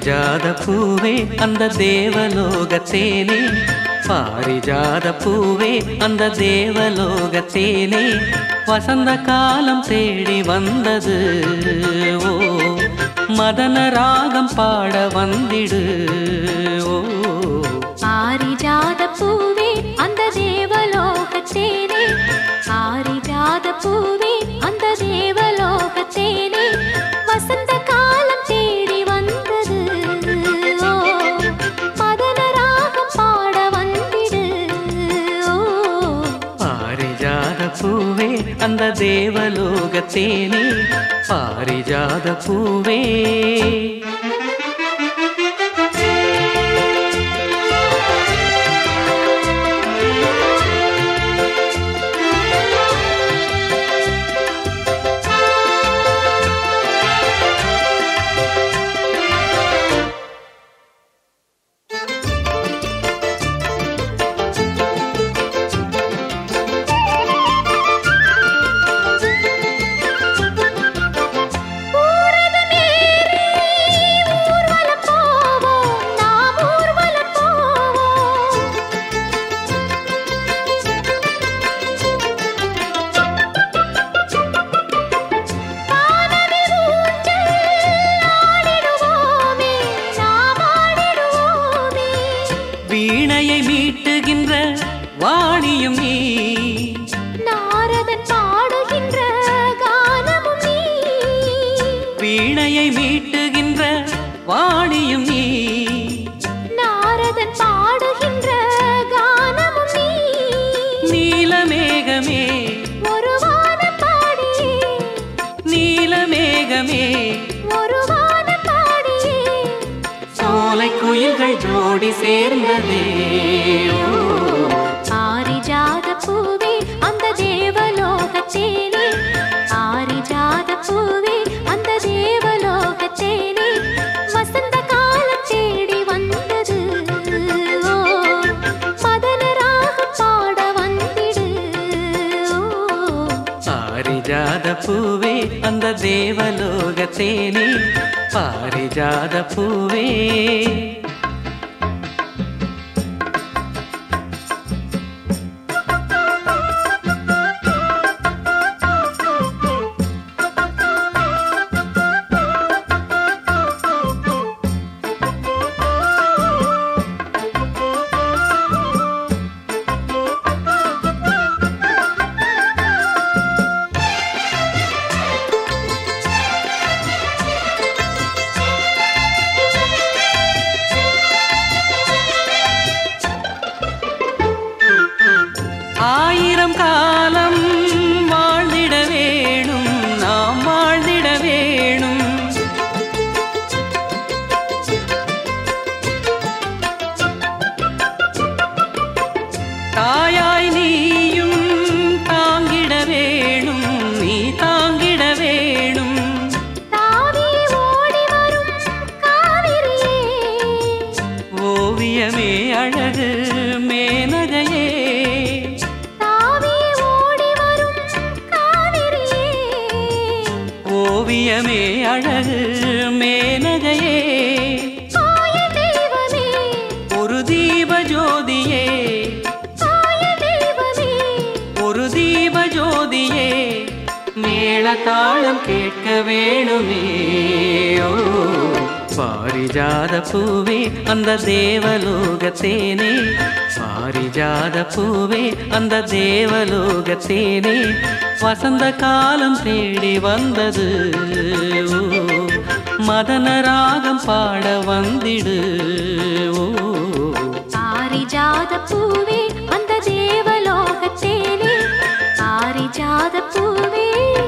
பாரிஜாத பூவே அந்த தேவலோகத்தேனே, பாரிஜாத பூவே அந்த தேவலோகத்தேனே, வசந்த காலம் தேடி வந்தது. ஓ மதன ராகம் பாட வந்திடு. ஓ பாரிஜாத பூவே அந்த தேவலோகத்தேனே, பாரிஜாத பூவே அந்த தேவலோகத்தேனே, வசந்த காலம் தேடி வந்தது. ஓ மதன ராகம் பாட வந்திடு. ஓ பாரிஜாத பூவே அந்த தேவலோகத்தேனே, பாரிஜாத பூவே. வீணையை மீட்டுகின்ற வாணியும் நீ, நாரதன் பாடுகின்ற கானமும் நீ. வீணையை மீட்டுகின்ற வாணியும் நீ, நாரதன் பாடுகின்ற கானமும் நீ. நீலமேகமே ஒரு வானம் பாடியே, நீலமேகமே ஒரு வானம் பாடியே, சோலை குயில்கள் ஜோடி சேர்ந்ததே. பாரிஜாத பூவே அந்த தேவலோகத்தேனே, பாரிஜாத பூவே அந்த தேவலோகத்தேனே, வசந்த காலம் தேடி வந்தது. ஓ மதன ராகம் பாட வந்திடு. ஓ பாரிஜாத பூவே அந்த தேவலோகத்தேனே, பாரிஜாத பூவே. ஆயிரம் காலம் வாழ்ந்திட வேணும், நாம் வாழ்ந்திட வேணும். தாயாய் நீயும் தாங்கிட வேணும், நீ தாங்கிட வேணும். தாவி ஓடி வரும் காவிரியே, ஓவியமே அழகு மேனகையே, தாவி ஓடி வரும் காவிரியே, ஓவியமே அழகு மேனகையே, தாய தெய்வமே, ஒரு தீப ஜோதியே, தாய தெய்வமே, ஒரு தீப ஜோதியே, மேளதாளம் கேட்க வேணுமே. ஓ பாரிஜாத பூவே அந்த தேவலோகத்தேனே, பாரிஜாத பூவே அந்த தேவலோகத்தேனே, வசந்த காலம் தேடி வந்தது. ஓ மதன ராகம் பாட வந்திடு. ஓ பாரிஜாத பூவே அந்த தேவலோகத்தேனே, பாரிஜாத பூவே.